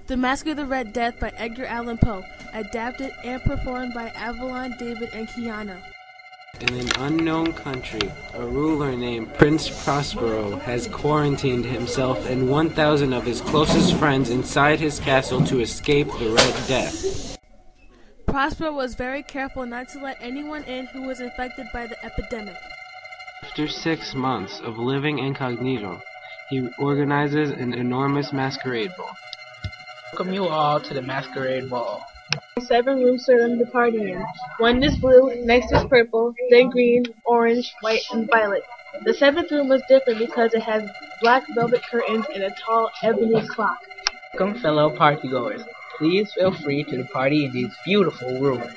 The Masque of the Red Death by Edgar Allan Poe, adapted and performed by Avalon, David, and Kiana. In an unknown country, a ruler named Prince Prospero has quarantined himself and 1,000 of his closest friends inside his castle to escape the Red Death. Prospero was very careful not to let anyone in who was infected by the epidemic. After 6 months of living incognito, he organizes an enormous masquerade ball. Welcome you all to the masquerade ball. 7 rooms for them to party in. One is blue, next is purple, then green, orange, white, and violet. The 7th room was different because it has black velvet curtains and a tall ebony clock. Welcome fellow partygoers. Please feel free to party in these beautiful rooms.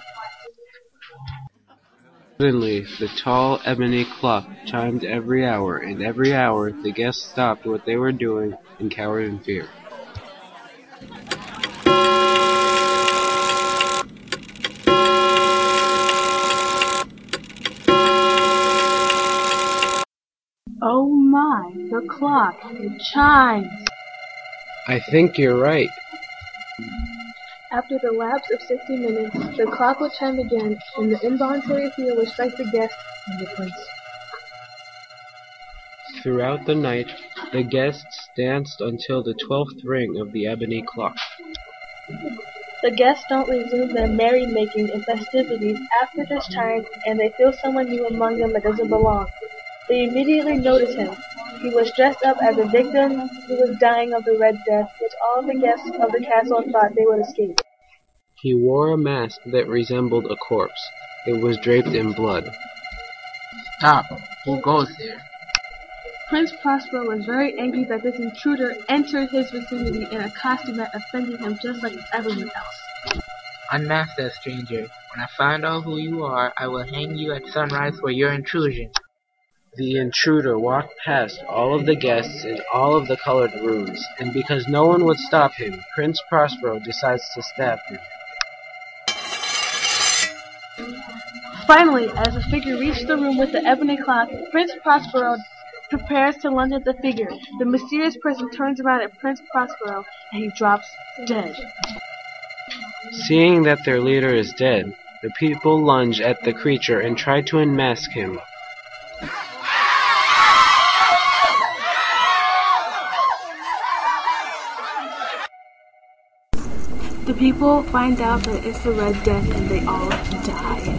Suddenly, the tall ebony clock chimed every hour, and every hour the guests stopped what they were doing and cowered in fear. Oh my, the clock, it chimes. I think you're right. After the lapse of 60 minutes, the clock would chime again, and the involuntary fear would strike the guest and the prince. Throughout the night, the guests danced until the 12th ring of the ebony clock. The guests don't resume their merrymaking and festivities after this chime, and they feel someone new among them that doesn't belong. They immediately notice him. He was dressed up as a victim who was dying of the Red Death, which all the guests of the castle thought they would escape. He wore a mask that resembled a corpse. It was draped in blood. Stop. Who goes there? Prince Prospero was very angry that this intruder entered his vicinity in a costume that offended him just like everyone else. Unmask that stranger. When I find out who you are, I will hang you at sunrise for your intrusion. The intruder walked past all of the guests in all of the colored rooms, and because no one would stop him, Prince Prospero decides to stab him. Finally, as the figure reached the room with the ebony clock, Prince Prospero prepares to lunge at the figure. The mysterious person turns around at Prince Prospero, and he drops dead. Seeing that their leader is dead, the people lunge at the creature and try to unmask him. The people find out that it's the Red Death and they all die.